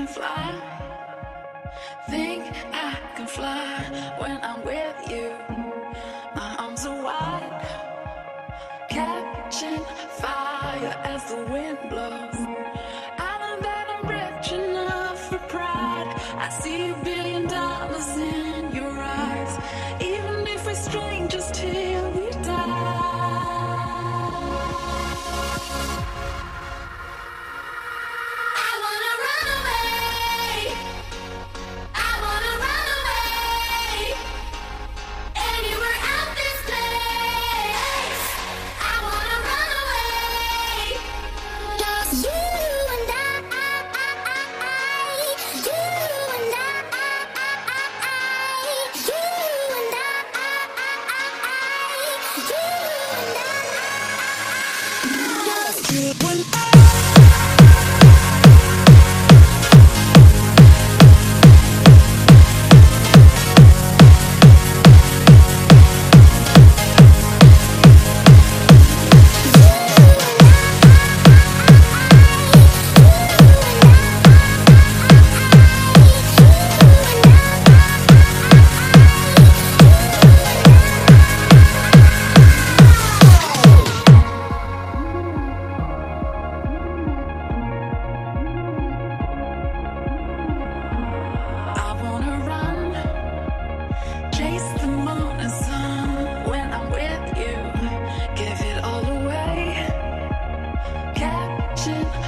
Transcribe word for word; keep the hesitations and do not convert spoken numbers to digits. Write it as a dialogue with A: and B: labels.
A: can fly. Think I can fly when I'm with you. My arms are wide, catching fire as the wind blows. I know that I'm rich enough for pride. I see a billion dollars in your eyes, even if we're strangers till we die. When I'm with you, give it all away, catching